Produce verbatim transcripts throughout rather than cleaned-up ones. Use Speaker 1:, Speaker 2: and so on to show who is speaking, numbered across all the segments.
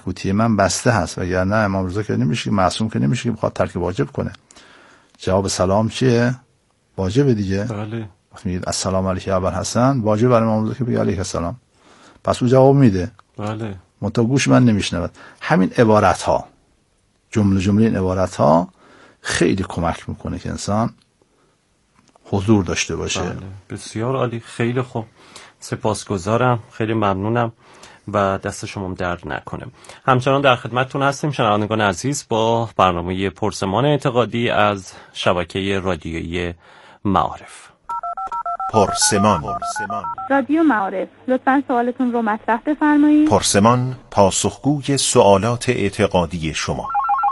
Speaker 1: قوطی من بسته هست، وگرنه امام رضا که نمیشه، معصوم که نمیشه که بخواد ترک واجب کنه. جواب سلام چیه؟ واجبه دیگه.
Speaker 2: بله.
Speaker 1: وقتی میگید السلام علیک یا ابوالحسن، واجب برای امام رضا که بگه علیک السلام. پس او جواب میده.
Speaker 2: بله.
Speaker 1: منتها گوش من نمیشنود. همین عبارت ها، جمله جمله این عبارت ها خیلی کمک میکنه که انسان حضور داشته باشه.
Speaker 2: بله. بسیار عالی، خیلی خوب، سپاسگزارم، خیلی ممنونم و دست شما درد نکنه. همچنان در خدمتتون هستیم شنوندگان عزیز با برنامه پرسمان اعتقادی از شبکه رادیویی معارف.
Speaker 3: پرسمان.
Speaker 4: رادیو معارف، لطفاً سوالتون رو مطرح بفرمایید.
Speaker 3: پرسمان، پاسخگوی سوالات اعتقادی شما.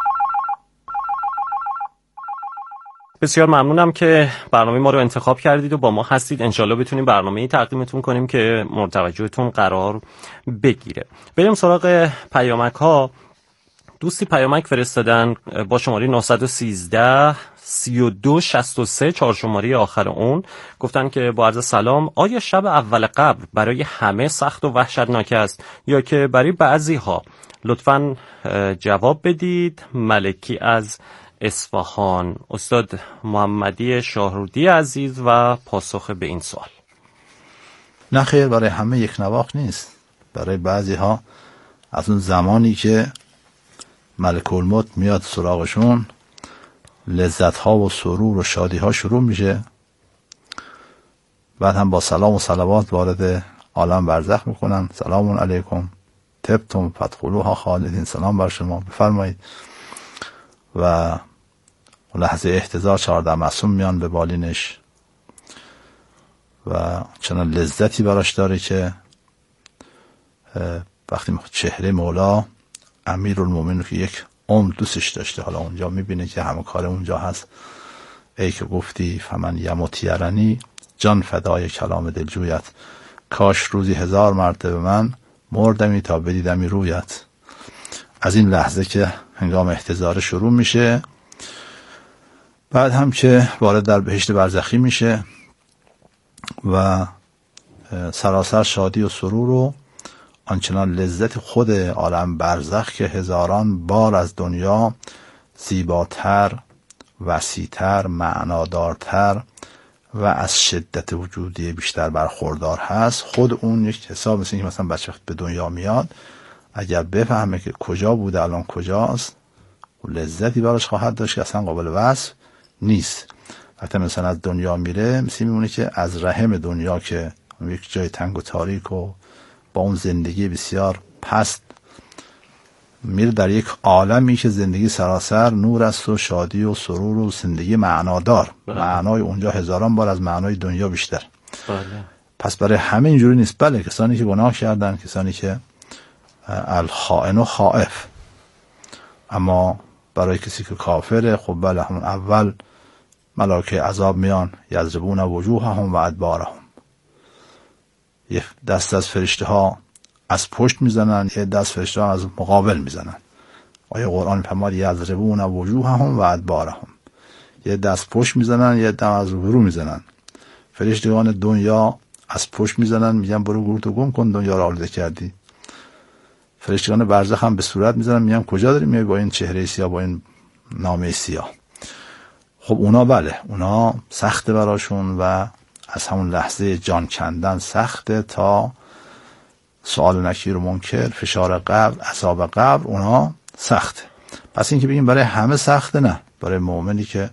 Speaker 2: بسیار ممنونم که برنامه ما رو انتخاب کردید و با ما هستید. انشالله بتونیم برنامه‌ای تقدیمتون کنیم که مورد توجهتون قرار بگیره. بریم سراغ پیامک ها. دوستی پیامک فرستادن با شماره نه یک سه سی و دو شصت و سه، چهار شماره آخر اون. گفتن که با عرض سلام، آیا شب اول قبر برای همه سخت و وحشتناک است یا که برای بعضی ها؟ لطفاً جواب بدید. ملکی از اصفهان. استاد محمدی شاهرودی عزیز و پاسخ به این سوال.
Speaker 1: نه خیر، برای همه یک نواخت نیست. برای بعضی ها از اون زمانی که ملک الموت میاد سراغشون، لذت ها و سرور و شادی ها شروع میشه. بعد هم با سلام و صلوات وارد عالم برزخ میکنن. سلام علیکم طبتم فادخلوها خالدین، سلام بر شما، بفرمایید. و لحظه احتضار چهارده معصوم میان به بالینش و چنان لذتی براش داره که وقتی چهره مولا امیرالمومنین که یک عمر دوستش داشته، حالا اونجا میبینه که همه کار اونجا هست. ای که گفتی فمن یموت یرنی، جان فدای کلام دلجویت. کاش روزی هزار مرتبه من مردمی تا بدیدمی رویت. از این لحظه که هنگام احتضار شروع میشه، بعد هم که وارد در بهشت برزخی میشه و سراسر شادی و سرور و آنچنان لذت خود عالم برزخ که هزاران بار از دنیا زیباتر، وسیعتر، معنادارتر و از شدت وجودی بیشتر برخوردار هست. خود اون یک حساب مثل اینکه مثلا بچه وقت به دنیا میاد، اگر بفهمه که کجا بوده الان کجاست، لذتی براش خواهد داشت که اصلا قابل وصف نیست. وقتی مثلا از دنیا میره، مثل میمونه که از رحم دنیا که یک جای تنگ و تاریک و با اون زندگی بسیار پست میره در یک عالمی که زندگی سراسر نور است و شادی و سرور و زندگی معنادار. بله. معنای اونجا هزاران بار از معنای دنیا بیشتر.
Speaker 2: بله.
Speaker 1: پس برای همه اینجوری نیست. بله، کسانی که گناه کردن، کسانی که الخائن و خائف. اما برای کسی که کافره، خب بله، همون اول ملائکه عذاب میان، یضربون وجوههم و ادبارهم. یه دست از فرشته ها از پشت میزنن، یه دست فرشته ها از مقابل میزنن. آیه قرآن فرمود یضربون وجوههم و ادبارهم. یه دست پشت میزنن، یه دست از رو میزنن. فرشتگان دنیا از پشت میزنن، میگن برو گورتو گم کن، دنیا رو آلوده کردی. فرشتگان برزخ هم به صورت میزنن، میگن کجا داری میای با این چهره سیاه، با این نامه سیاه. خب اونا بله، اونا سخته براشون و از همون لحظه جان کندن سخته تا سوال نکیر و منکر، فشار قبر، عذاب قبر، اونا سخته. پس این که بگیم برای همه سخته، نه. برای مؤمنی که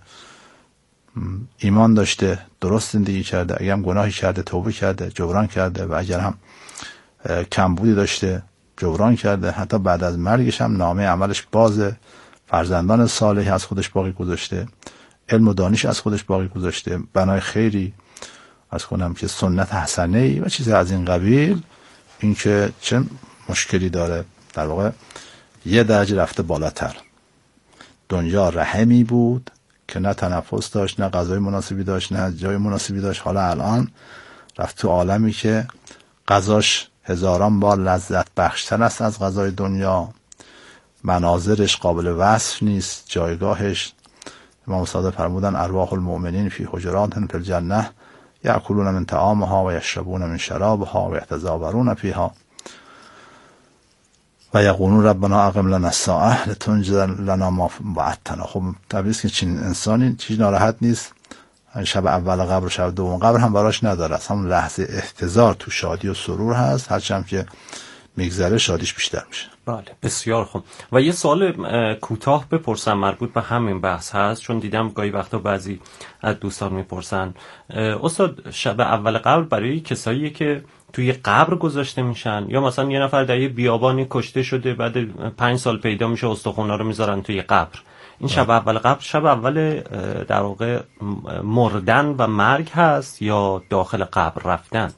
Speaker 1: ایمان داشته، درست زندگی کرده، اگر هم گناهی کرده توبه کرده، جبران کرده، و اگر هم کمبودی داشته جبران کرده، حتی بعد از مرگش هم نامه عملش بازه، فرزندان صالح از خودش باقی گذاشته، علم و دانش از خودش باقی گذاشته، بنای خیری از کنم که سنت حسنه‌ای و چیز از این قبیل. این که چه مشکلی داره؟ در واقع یه درجه رفته بالاتر. دنیا رحمی بود که نه تنفس داشت، نه غذای مناسبی داشت، نه جای مناسبی داشت. حالا الان رفت تو عالمی که غذاش هزاران بار لذت بخشتر است از غذای دنیا، مناظرش قابل وصف نیست، جایگاهش. امام صادق فرمودن ارواح المؤمنین فی حجرات فی الجنه یأکلون من طعامها و یشربون من شرابها و یتزاورون فیها. و یقولون ربنا اقم لنا الساعه لتنجز لنا ما وعدتنا. خب طبیعیه که چنین انسانی چیز ناراحت نیست شب اول قبر و شب دوم قبر هم براش نداره، از همون لحظه احتضار تو شادی و سرور هست، هرچند که میگذره شادیش بیشتر میشه.
Speaker 2: بله بسیار خوب. و یه سوال کوتاه بپرسم مربوط به همین بحث هست، چون دیدم گاهی وقتا بعضی از دوستان میپرسن استاد شب اول قبر برای کسایی که توی قبر گذاشته میشن، یا مثلا یه نفر در یه بیابانی کشته شده بعد پنج سال پیدا میشه استخوان‌ها رو میذارن توی قبر، این شب اول قبر شب اول در واقع مردن و مرگ هست یا داخل قبر رفتن؟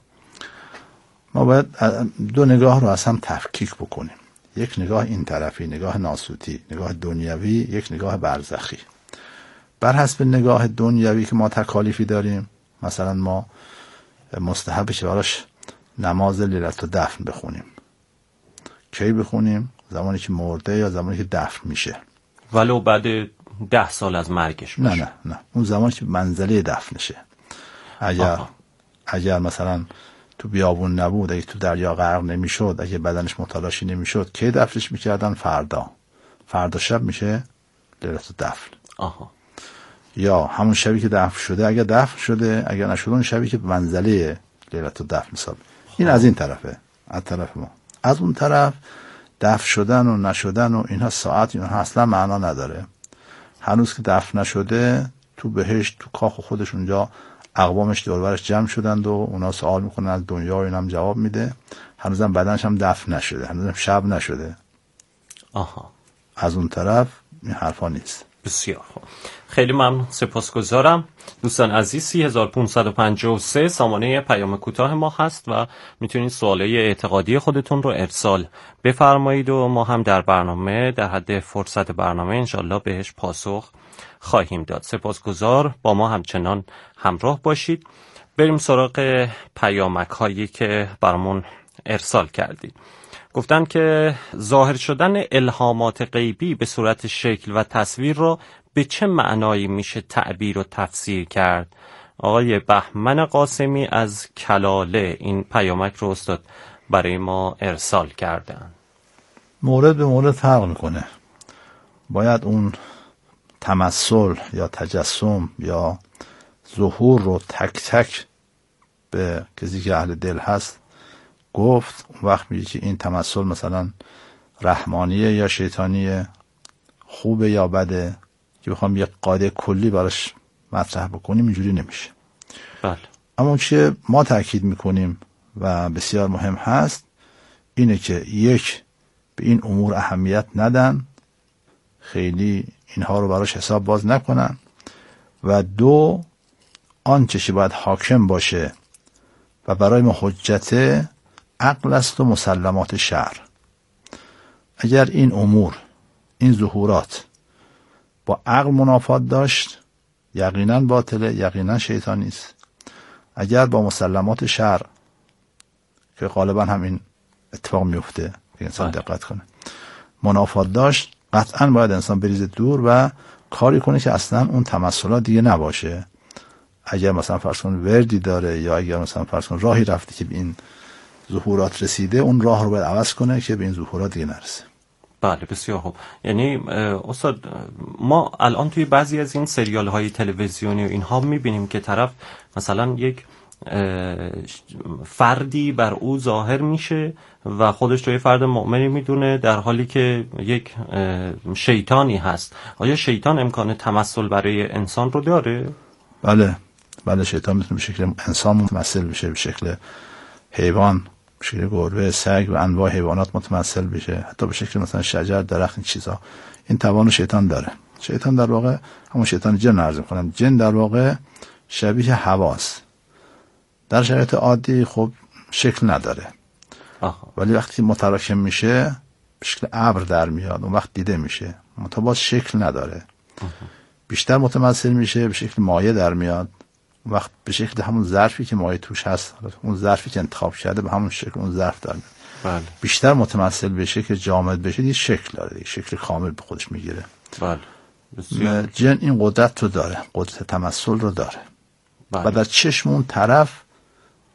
Speaker 1: ما باید دو نگاه رو از هم تفکیک بکنیم، یک نگاه این طرفی، نگاه ناسوتی، نگاه دنیوی، یک نگاه برزخی. بر حسب نگاه دنیوی که ما تکالیفی داریم، مثلا ما مستحبشه براش نماز لیلت دفن بخونیم. کی بخونیم؟ زمانی که مرده یا زمانی که دفن میشه،
Speaker 2: ولو بعد ده سال از مرگش باشه.
Speaker 1: نه نه نه اون زمانی که منزله دفنشه. اگر آها. اگر مثلا تو بیابون نبود، اگه تو دریا غرق نمیشد، اگه بدنش متلاشی نمیشد، کی دفنش میکردن؟ فردا فردا شب میشه لیلت دفن.
Speaker 2: آها.
Speaker 1: یا همون شبی که دفن شده، اگر دفن شده، اگر نشده اون شبی که منزله لیلت دفن حساب. این از این طرفه، از طرف ما. از اون طرف دفن شدن و نشدن و اینها ساعت اینها اصلا معنا نداره. هنوز که دفن نشده تو بهشت تو کاخ خودش اونجا اقوامش دور و برش جمع شدند و اونا سوال میکنن از دنیا و اینم جواب میده. هنوزم بدنش هم دفن نشده، هنوزم شب نشده.
Speaker 2: آها.
Speaker 1: از اون طرف این حرفا نیست.
Speaker 2: بسیار خوب، خیلی ممنون، سپاسگزارم. دوستان عزیز سی هزار و پانصد و پنجاه و سه سامانه پیام کوتاه ما هست و میتونید سوالای اعتقادی خودتون رو ارسال بفرمایید و ما هم در برنامه در حد فرصت برنامه انشالله بهش پاسخ خواهیم داد. سپاسگزار، با ما همچنان همراه باشید. بریم سراغ پیامک هایی که برامون ارسال کردید. گفتن که ظاهر شدن الهامات غیبی به صورت شکل و تصویر رو به چه معنایی میشه تعبیر و تفسیر کرد؟ آقای بهمن قاسمی از کلاله این پیامک رو استاد برای ما ارسال کردن.
Speaker 1: مورد به مورد فرق میکنه. باید اون تمثل یا تجسم یا ظهور رو تک تک به کسی که اهل دل هست گفت. اون وقت میگه که این تمثل مثلا رحمانیه یا شیطانیه، خوبه یا بده، که بخوام یک قاعده کلی براش مطرح بکنیم اینجوری نمیشه.
Speaker 2: بله.
Speaker 1: اما چه ما تاکید میکنیم و بسیار مهم هست اینه که یک، به این امور اهمیت ندن، خیلی اینها رو براش حساب باز نکنن، و دو، آنچه که باید حاکم باشه و برای ما حجت عقل است و مسلمات شرع. اگر این امور، این ظهورات با عقل منافات داشت، یقینا باطله، یقینا شیطانی است. اگر با مسلمات شرع، که غالبا هم این اتفاق میفته که انسان دقت کنه، منافات داشت، قطعا باید انسان بریزه دور و کاری کنه که اصلا اون تمثلات دیگه نباشه. اگر مثلا فرض کن وردی داره یا اگر مثلا فرض کن راهی رفته که به این ظهورات رسیده، اون راه رو باید عوض کنه که به این ظهورات دیگه نرسه.
Speaker 2: بله بسیار خوب. یعنی استاد ما الان توی بعضی از این سریال های تلویزیونی و اینها میبینیم که طرف مثلا یک فردی بر او ظاهر میشه و خودش توی فرد مؤمنی میدونه، در حالی که یک شیطانی هست. آیا شیطان امکان تمثل برای انسان رو داره؟
Speaker 1: بله بله، شیطان میتونه به شکل انسان متمثل بشه، به شکل حیوان، به شکل گربه، سگ و انواع حیوانات متمثل بشه، حتی به شکل مثلا شجر، درخت، این چیزا. این توانو شیطان داره. شیطان در واقع همون شیطان جن عرض می‌کنم. جن در واقع شبیه حواست. در شرایط عادی خب شکل نداره.
Speaker 2: آها.
Speaker 1: ولی وقتی متراکم میشه به شکل ابر در میاد، اون وقت دیده میشه. متأ شکل نداره. آها. بیشتر متمثل میشه، به شکل مایع در میاد. اون وقت به شکل همون ظرفی که مایع توش هست، اون ظرفی که انتخاب کرده به همون شکل اون ظرف در میاد.
Speaker 2: بله. بیشتر
Speaker 1: متمثل بشه که جامد بشه، یه شکل داره، یه شکل کامل به خودش میگیره.
Speaker 2: بله.
Speaker 1: جن این قدرت رو داره، قدرت تمثل رو داره.
Speaker 2: بله.
Speaker 1: و در چشم اون طرف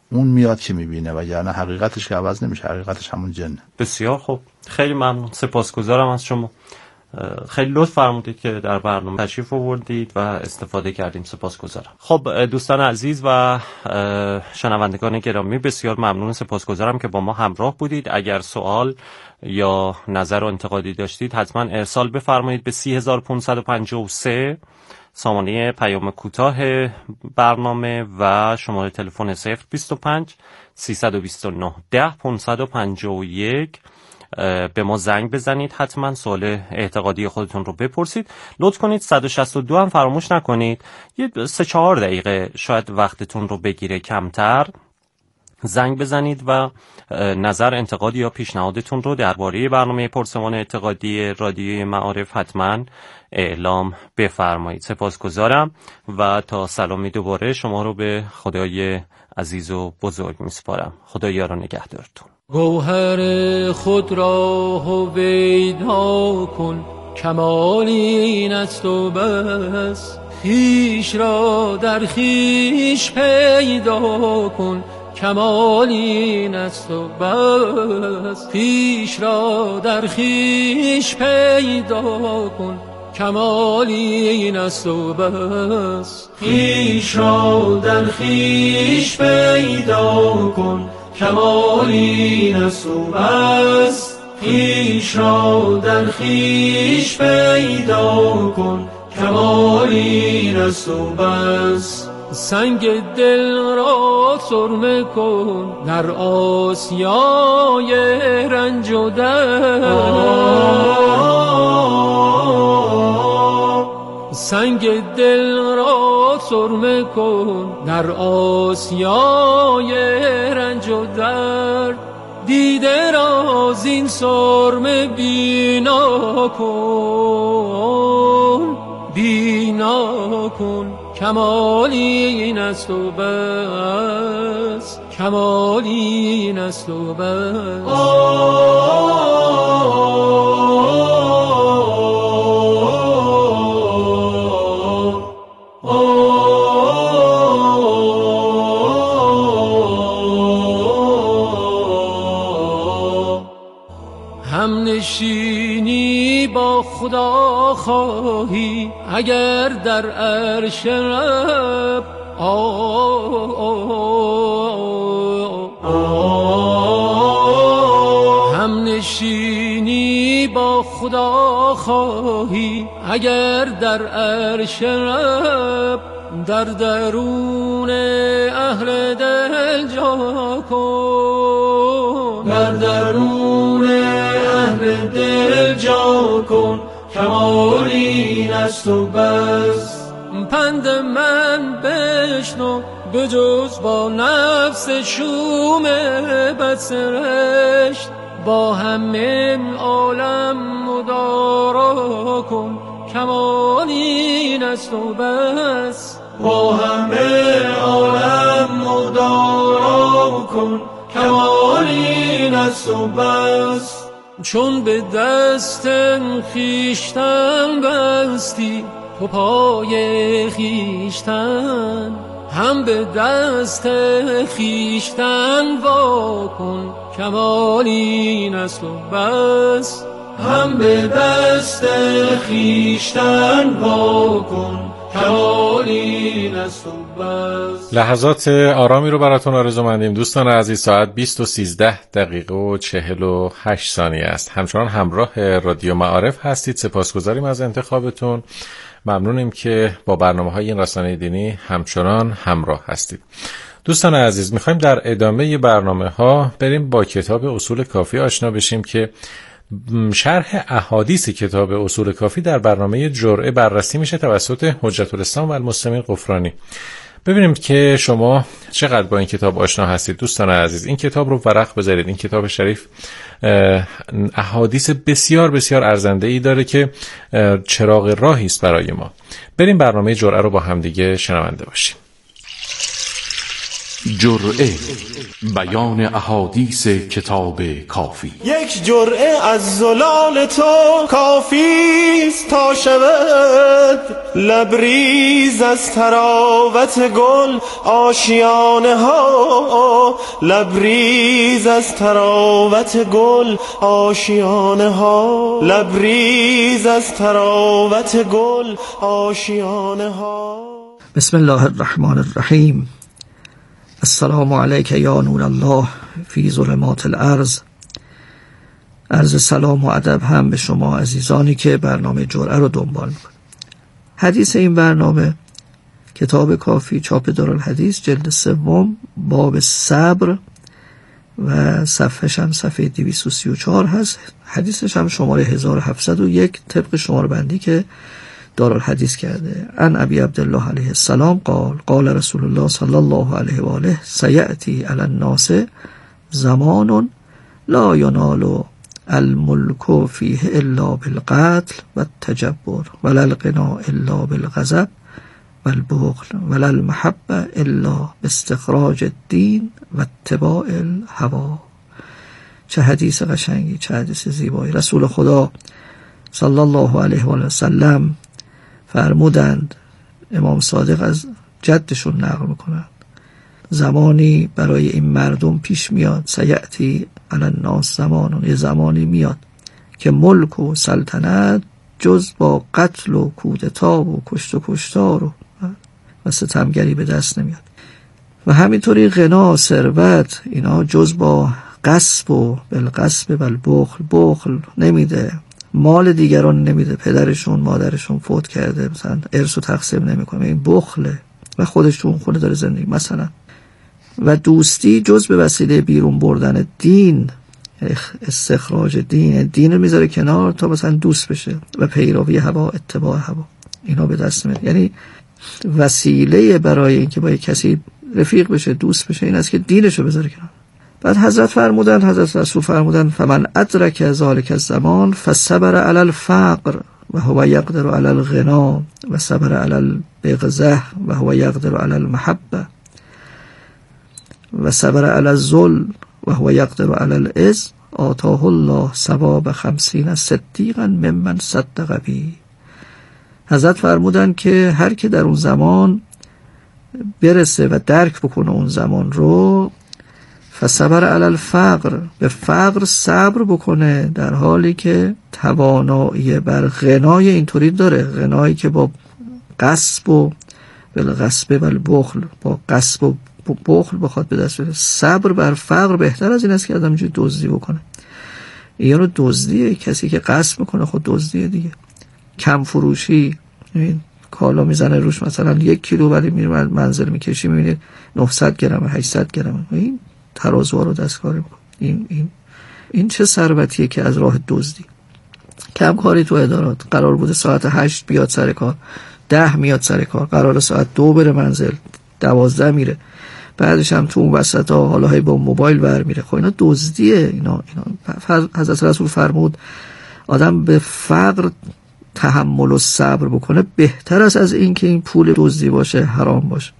Speaker 1: اون میاد که میبینه، وگرنه حقیقتش که عوض نمیشه، حقیقتش همون جنه.
Speaker 2: بسیار خوب، خیلی ممنون، سپاسگزارم از شما. خیلی لطف فرمودید که در برنامه تشریف آوردید و استفاده کردیم. سپاسگزارم. خب دوستان عزیز و شنوندگان گرامی، بسیار ممنون، سپاسگزارم که با ما همراه بودید. اگر سوال یا نظر و انتقادی داشتید حتما ارسال بفرمایید به سی هزار و پانصد و پنجاه و سه سامانه پیام کوتاه برنامه و شماره تلفن صفر بیست و پنج سیصد و بیست و نه ده پانصد و پنجاه و یک. به ما زنگ بزنید، حتما سوال اعتقادی خودتون رو بپرسید. لطف کنید صد و شصت و دو هم فراموش نکنید، یه سه چهار دقیقه شاید وقتتون رو بگیره کمتر. زنگ بزنید و نظر، انتقاد یا پیشنهادتون رو درباره برنامه پرسمان اعتقادی رادیوی معارف حتما اعلام بفرمایید. سپاسگزارم و تا سلامی دوباره شما رو به خدای عزیز و بزرگ میسپارم. خدا یار و نگهدارتون.
Speaker 5: گوهر خود را هویدا کن، کمال این است و بس. خویش را در خویش پیدا کن، کمال این است و بس. خویش را در خویش پیدا کن، کمال این است و بس. خویش را در خویش پیدا کن، کمال این است و بس. خویش را در خویش پیدا کن، کمال این است و بس. سنگ دل را سرمه کن در آسیای رنج و درد. سنگ دل را سرمه کن در آسیای رنج و درد. دیده را زین سرمه بینا کن، بینا کن، کمال این است و بس. کمال این است و بس. هم نشینی با خدا خواهی اگر در عرش رب، هم نشینی با خدا خواهی اگر در عرش رب. در درون اهل دل جا کن، در درون اهل دل جا کن، کمال این است و بس. پند من بشنو بجز با نفس شوم بدسرشت. با همه عالم مدارا کن، کمال این است و بس. با همه عالم مدارا کن، کمال این است و بس. چون به دست خویشتن بستی تو پای خویشتن، هم به دست خویشتن وا کن، کمال این است و بس. هم به دست خویشتن وا کن، کمال این است و بس.
Speaker 6: لحظات آرامی رو براتون آرزو مندیم دوستان عزیز. ساعت بیست و سیزده دقیقه و چهل و هشت ثانیه است. همچنان همراه رادیو معارف هستید. سپاسگزاریم از انتخابتون. ممنونیم که با برنامه‌های این رسانه دینی همچنان همراه هستید. دوستان عزیز، میخوایم در ادامه برنامه‌ها بریم با کتاب اصول کافی آشنا بشیم که شرح احادیث کتاب اصول کافی در برنامه جرعه بررسی میشه توسط حجت الاسلام و المسلمین غفرانی. ببینیم که شما چقدر با این کتاب آشنا هستید. دوستان عزیز، این کتاب رو ورق بذارید. این کتاب شریف احادیث بسیار بسیار ارزنده‌ای داره که چراغ راهی است برای ما. بریم برنامه جرعه رو با همدیگه شنونده باشیم.
Speaker 7: جرعه بیان احادیث کتاب کافی.
Speaker 8: یک جرعه از زلال تو کافیست تا شود لبریز از تراوت گل آشیانه ها، لبریز از تراوت گل آشیانه ها، لبریز از تراوت گل آشیانه ها.
Speaker 9: بسم الله الرحمن الرحیم. السلام علیک یا نور الله فی ظلمات الارض. عرض سلام و ادب هم به شما عزیزانی که برنامه جرعه رو دنبال میکنید. حدیث این برنامه کتاب کافی چاپ دارالحدیث جلد سوم باب صبر و صفحه‌ش هم صفحه دویست و سی و چهار هست. حدیثش هم شماره هزار و هفتصد و یک طبق شماره بندی که دارالحدیث کرده. ان ابی عبدالله علیه السلام قال قال رسول الله صلی الله علیه و آله سیأتی علی الناس زمان لا ینال الملک فیه الا بالقتل و التجبر ولا الغنا الا بالغضب و البخل ولا المحبه الا باستخراج الدین و اتباع الهوا. چه حدیث قشنگی، چه حدیث زیبایی. رسول خدا صلی الله علیه و آله سلم فرمودند، امام صادق از جدشون نقل میکنند، زمانی برای این مردم پیش میاد، سیأتی علی الناس زمانون، یه زمانی میاد که ملک و سلطنت جز با قتل و کودتا و کشت و کشتار و, و ستمگری به دست نمیاد و همینطوری غنا ثروت اینا جز با غصب و بالغصب و البخل، بخل نمیده، مال دیگران نمیده، پدرشون مادرشون فوت کرده مثلا ارث و تقسیم نمیکنه، این بخله و خودشون خود داره زندگی مثلا. و دوستی جز به وسیله بیرون بردن دین، استخراج دین، دین رو میذاره کنار تا مثلا دوست بشه و پیروی هوا، اتباع هوا، اینا به دست میاد. یعنی وسیله برای اینکه با یک کسی رفیق بشه، دوست بشه، این است که دینشو بذاره کنار. بعد حضرت فرمودن، حضرت رسول فرمودن فمن ادرک ذلک الزمان فصبر علی الفقر و هو یقدر علی الغنا و صبر علی البغضه و هو یقدر علی المحبه و صبر علی الذل و هو یقدر علی العز آتاه الله ثواب خمسین صدیقا ممن صدق بی. حضرت فرمودن که هر که در اون زمان برسه و درک بکنه اون زمان رو، فصبر علی الفقر، به فقر صبر بکنه در حالی که توانایی بر غنای اینطوری داره، غنایی که با غصب و بالغصب و البخل، با غصب و بخل بخواد به دست بیاره. صبر بر فقر بهتر از این است که آدم اینجوری دزدی بکنه. یعنی دزدیه، کسی که غصب میکنه خود دزدیه دیگه. کم فروشی، این کالا میزنه روش مثلا یک کیلو ولی میره منزل میکشی میبینید نهصد گرم هشتصد گرم، این ترازوها رو دستکاری میکنه. این این این چه ثروتیه که از راه دزدی. کم کاری تو ادارات، قرار بوده ساعت هشت بیاد سر کار، ده میاد سر کار، قرار ساعت دو بره منزل، دوازده میره، بعدش هم تو اون وسط ها حالا هی با موبایل بر میره. خب اینا دزدیه. اینا اینا حضرت رسول فرمود آدم به فقر تحمل و صبر بکنه بهتر است از این که این پول دزدی باشه، حرام باشه.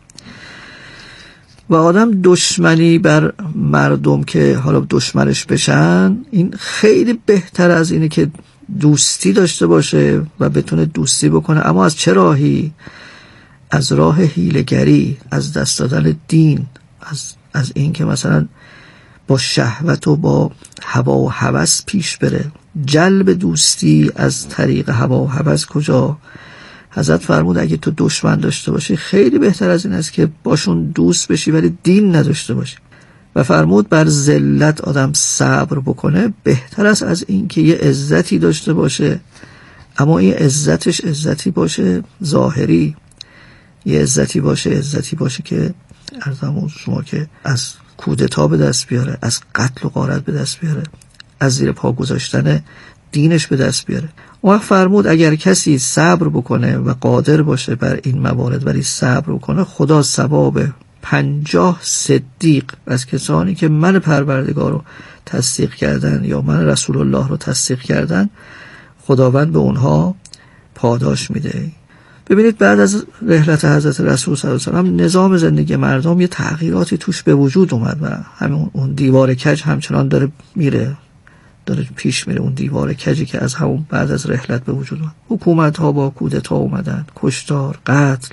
Speaker 9: و آدم دشمنی بر مردم که حالا دشمنش بشن، این خیلی بهتر از اینه که دوستی داشته باشه و بتونه دوستی بکنه. اما از چه راهی؟ از راه حیله‌گری، از دست دادن دین، از از این که مثلا با شهوت و با هوا و هوس پیش بره. جلب دوستی از طریق هوا و هوس کجا؟ حضرت فرمود اگه تو دشمن داشته باشی خیلی بهتر از این است که باشون دوست بشی ولی دین نداشته باشی. و فرمود بر ذلت آدم صبر بکنه بهتر است از این که یه عزتی داشته باشه اما این عزتش عزتی باشه ظاهری، یه عزتی باشه عزتی باشه که ارزم شما که از کودتا به دست بیاره، از قتل و غارت به دست بیاره، از زیر پا گذاشتن دینش به دست بیاره. اون فرمود اگر کسی صبر بکنه و قادر باشه بر این موارد ولی صبر بکنه، خدا ثواب پنجاه صدیق از کسانی که من پروردگار رو تصدیق کردن یا من رسول الله رو تصدیق کردن، خداوند به اونها پاداش میده. ببینید بعد از رحلت حضرت رسول صلی الله علیه و سلم نظام زندگی مردم یه تغییراتی توش به وجود اومد و همون اون دیوار کج همچنان داره میره داره پیش میره. اون دیوار کجی که از همون بعد از رحلت به وجود اومد. حکومت ها با کودتا اومدن، کشتار، قتل.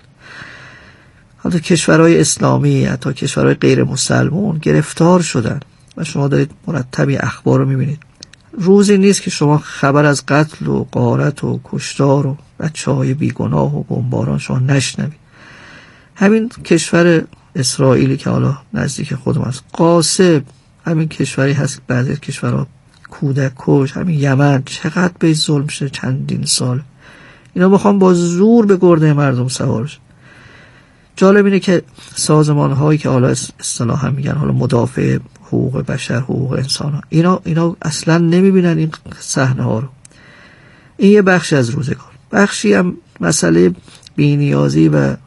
Speaker 9: حتی کشورهای اسلامی، حتی کشورهای غیر مسلمان گرفتار شدن و شما دارید مرتبی اخبار رو میبینید. روزی نیست که شما خبر از قتل و غارت و کشتار و بچه‌های بیگناه و بمباران شما نشنوید. همین کشور اسرائیلی که حالا نزدیک خودم است، قاصب، همین کشوری هست بعضی کشورها کودک کش، همین یمن چقدر به ظلم شده چندین سال. اینا میخوان با زور به گرده مردم سوار بشن. جالب اینه که سازمان هایی که حالا اصطلاحا میگن حالا مدافع حقوق بشر، حقوق انسان ها، اینا اینا اصلا نمیبینن این صحنه ها رو. این یه بخش از روزگار. بخشی هم مسئله بی‌نیازی و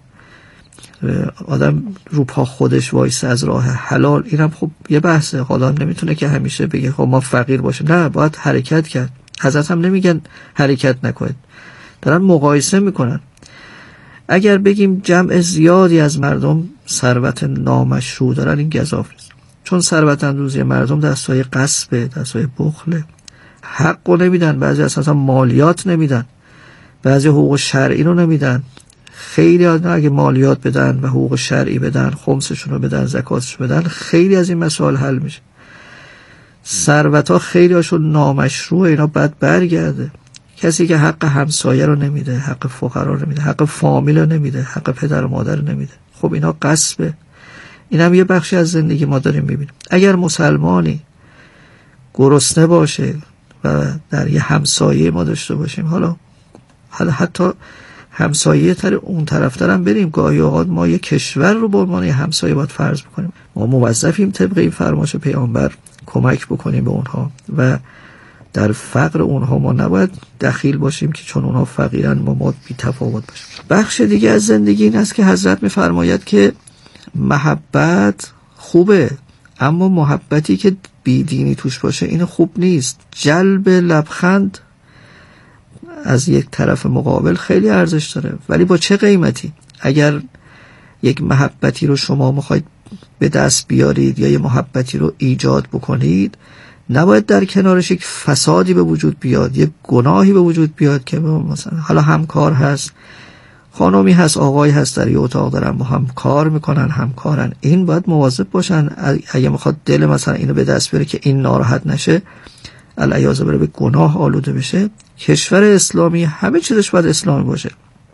Speaker 9: آدم رو پا خودش وایسه از راه حلال، اینم خب یه بحثه. حالا نمیتونه که همیشه بگه خب ما فقیر باشه، نه، باید حرکت کرد. حضرت هم نمیگن حرکت نکنید، دارن مقایسه میکنن. اگر بگیم جمع زیادی از مردم ثروت نامشروع دارن، این گزاف نیست، چون ثروت اندوزی مردم دستای غصب، دستای بخل، حقو نمیدن، بعضی اصلا مالیات نمیدن، بعضی حقوق شرعی رو نمیدن. خیلی اگه مالیات بدن و حقوق شرعی بدن، خمسشون رو بدن، زکاتشون بدن، خیلی از این مسائل حل میشه. ثروت ها خیلی هاشون نامشروع، اینا بعد برگرده. کسی که حق همسایه رو نمیده، حق فقرا رو نمیده، حق فامیل رو نمیده، حق پدر و مادر رو نمیده، خب اینا غصبه. این هم یه بخشی از زندگی ما داریم میبینیم. اگر مسلمانی گرسنه باشه و در یه همسایه ما داشته باشیم، حالا حالا حتی همسایه تر اون طرف ترم بریم، گاهی اوقات ما یه کشور رو به عنوان یه همسایه باید فرض بکنیم. ما موظفیم طبق این فرمایش پیامبر کمک بکنیم به اونها و در فقر اونها ما نباید دخیل باشیم که چون اونها فقیرن ما ما بی تفاوت باشیم. بخش دیگه از زندگی این است که حضرت می‌فرماید که محبت خوبه، اما محبتی که بیدینی توش باشه این خوب نیست. جلب لبخند از یک طرف مقابل خیلی ارزش داره، ولی با چه قیمتی؟ اگر یک محبتی رو شما میخواید به دست بیارید یا یه محبتی رو ایجاد بکنید، نباید در کنارش یک فسادی به وجود بیاد، یک گناهی به وجود بیاد که مثلا حالا همکار هست، خانمی هست، آقایی هست، در یه اتاق دارن با هم کار میکنن، همکارن، این باید مواظب باشن. اگه میخواد دل مثلا اینو به دست بیاره که این ناراحت نشه، العیاذ بالله به گناه آلوده بشه. کشور اسلامی همه چیزش باید اسلامی باشه.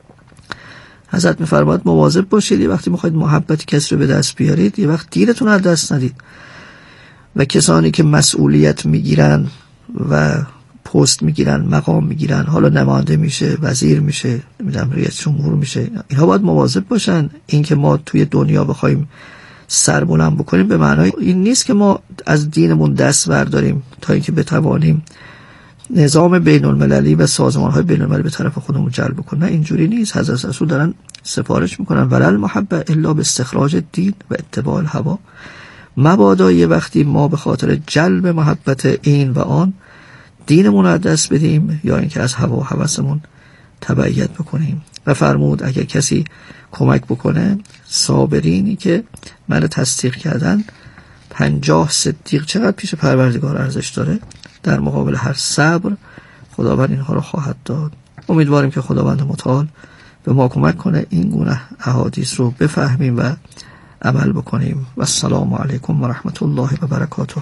Speaker 9: حضرت میفرماید مواظب باشید یه وقتی میخواید محبت کسی رو به دست بیارید، یه وقت دیرتون از دست ندید. و کسانی که مسئولیت میگیرن و پست میگیرن، مقام میگیرن، حالا نماینده میشه، وزیر میشه، نمیدونم رئیس جمهور میشه، اینها باید مواظب باشن. این که ما توی دنیا بخوایم سر بلند بکنیم به معنای این نیست که ما از دینمون دست برداریم تا اینکه بتوانیم نظام بین المللی و سازمان‌های بین المللی به طرف خودمون جلب کنیم. نه، اینجوری نیست. حضرت رسول دارن سفارش میکنن ولل محبه الا باستخراج الدین و اتباع الهوا. مبادا یه وقتی ما به خاطر جلب محبت این و آن دینمون رو از دست بدیم یا اینکه از هوا و هوسمون تبعیت بکنیم. و فرمود اگر کسی کمک بکنه، صابرینی که من تصدیق کردن پنجاه صدیق چقدر پیش پروردگار ارزش داره، در مقابل هر صبر خداوند اینها رو خواهد داد. امیدواریم که خداوند متعال به ما کمک کنه این گونه احادیث رو بفهمیم و عمل بکنیم. و السلام علیکم و رحمت الله و برکاته.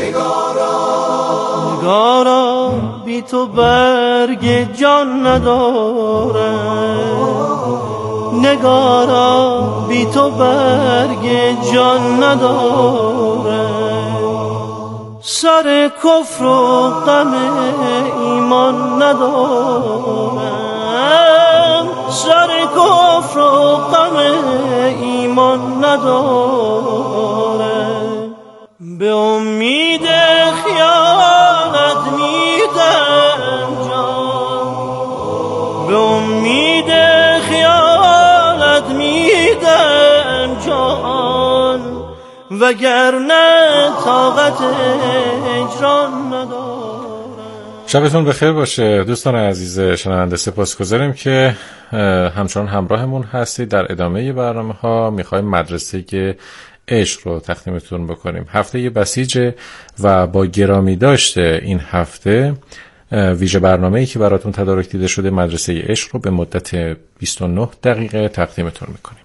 Speaker 8: نگارا بی تو برگ جان نداره، نگارا بی تو برگ جان نداره، سر کفر و غم ایمان نداره، سر کفر و غم ایمان نداره، به امید خیانت میدم جان، به امید خیانت میدم جان، وگرنه طاقت هجران ندارم.
Speaker 6: شبتون بخیر باشه دوستان عزیز شنونده. سپاسگزاریم که همچنان همراهمون هستید. در ادامه برنامه ها میخوایم مدرسه عشق رو تقدیمتون بکنیم. هفته بسیج و با گرامی داشته این هفته ویژه برنامه‌ای که براتون تدارک دیده شده مدرسه عشق رو به مدت بیست و نه دقیقه تقدیمتون میکنیم.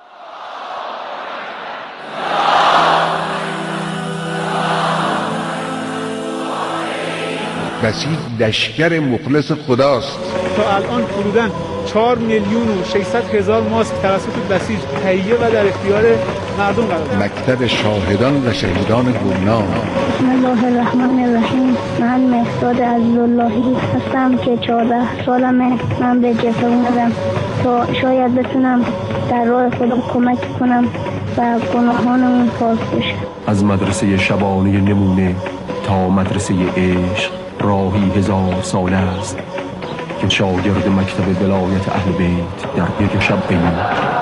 Speaker 10: بسیج لشکر مخلص خداست.
Speaker 11: تا الان حدوداً چهار میلیون و ششصد هزار ماسک توسط بسیج تهیه و در اختیار مردم قرار داد.
Speaker 10: مکتب شاهدان و شهیدان گمنام.
Speaker 12: بسم الله الرحمن الرحیم. من مهداد عزیزاللهی هستم که چهارده سالمه. من به جبهه اومدم تا شاید بتونم در راه خدا کمک کنم و گناهانمون پاک بشه.
Speaker 13: از مدرسه شبانه نمونه تا مدرسه عشق راهی هزار ساله است که شاگرد مکتب ولایت اهل بیت در یک شب بینید.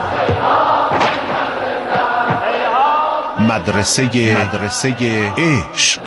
Speaker 3: مدرسه مدرسه عشق.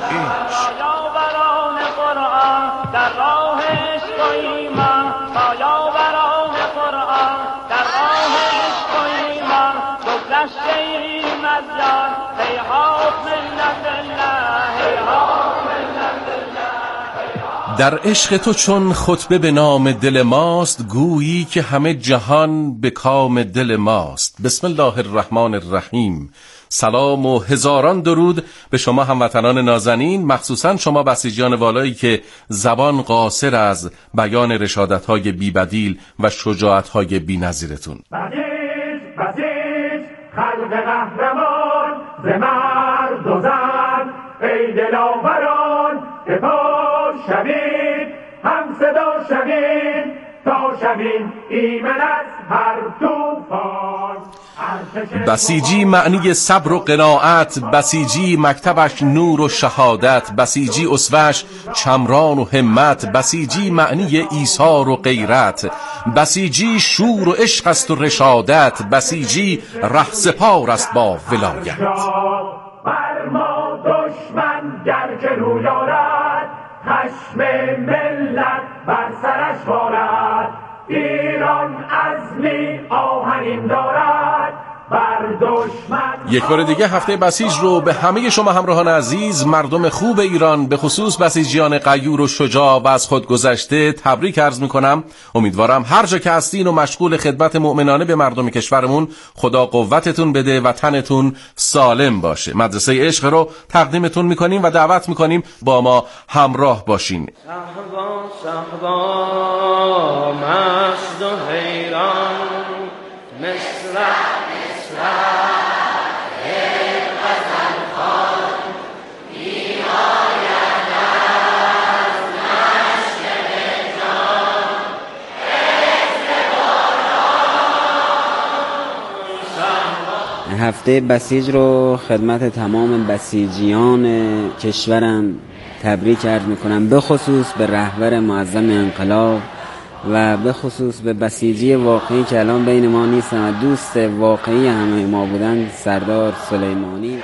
Speaker 14: در عشق تو چون خطبه به نام دل ماست، گویی که همه جهان به کام دل ماست. بسم الله الرحمن الرحیم. سلام و هزاران درود به شما هموطنان نازنین، مخصوصا شما بسیجیان والایی که زبان قاصر از بیان رشادت‌های بی‌بدیل و شجاعت‌های بی‌نظیرتون.
Speaker 15: بسیج بسیج خلق قهرمان ز مرد و زن، ای دلاوران که پاش شوید، هم صدا شوید تا شوید ایمن از هر طوفان.
Speaker 14: بسیجی معنی صبر و قناعت، بسیجی مکتبش نور و شهادت، بسیجی اسوش چمران و همت، بسیجی معنی ایثار و غیرت، بسیجی شور و عشق است و رشادت، بسیجی رهسپار است با ولایت.
Speaker 15: بر ما دشمن گر که روی آرد، خشم ملت بر سرش بارد. ایران عزمی آهنین دارد بر دشمن.
Speaker 14: یک بار دیگه هفته بسیج رو به همه شما همراهان عزیز، مردم خوب ایران، به خصوص بسیجیان غیور و شجاع و از خود گذشته تبریک عرض میکنم. امیدوارم هر جا که هستین و مشغول خدمت مؤمنانه به مردم کشورمون، خدا قوتتون بده و تنتون سالم باشه. مدرسه عشق رو تقدیمتون میکنیم و دعوت میکنیم با ما همراه باشین.
Speaker 8: صحبا صحبا مست و حیران، مصر
Speaker 16: هفته بسیج رو خدمت تمام بسیجیان کشورم تبریک عرض میکنم، به خصوص به رهبر معظم انقلاب و به خصوص به بسیجی واقعی که الان بین ما نیستن و دوست واقعی همه ما بودن، سردار سلیمانی.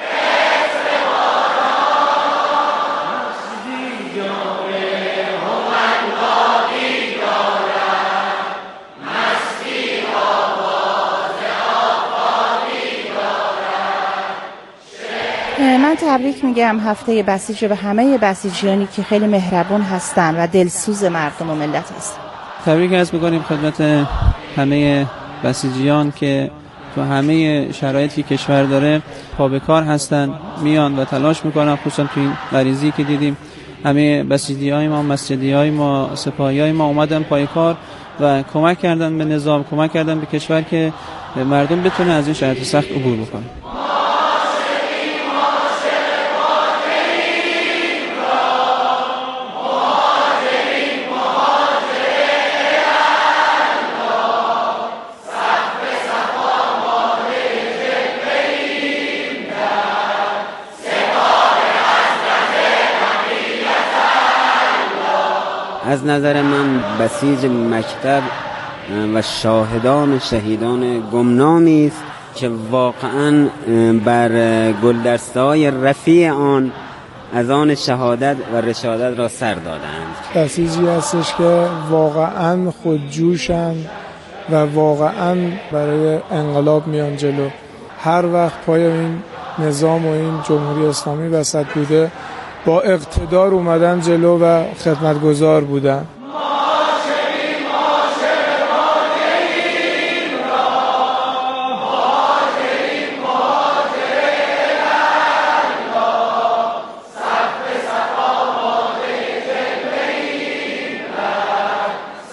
Speaker 17: من تبریک میگم هفته بسیج به همه بسیجیانی که خیلی مهربون هستن و دلسوز مردم و ملت هستن.
Speaker 18: تبریک عرض می‌کنیم خدمت همه بسیجیان که تو همه شرایطی که کشور داره پا به کار هستن، میان و تلاش میکنن، خصوصا تو این مریضی که دیدیم همه بسیجیای ما، مسجدیای ما، سپاهیای ما اومدن پای کار و کمک کردن به نظام، کمک کردن به کشور که مردم بتونه از این شرایط سخت عبور بکنه.
Speaker 16: از نظر من بسیج مکتب و شاهدان شهیدان گمنامی است که واقعا بر گلدسته‌های رفیع آن از آن شهادت و رشادت را سر دادند.
Speaker 19: بسیجی هستش که واقعا خودجوشن و واقعا برای انقلاب میان جلو. هر وقت پای این نظام و این جمهوری اسلامی وسط بوده با اقتدار اومدن جلو و خدمتگزار بودن.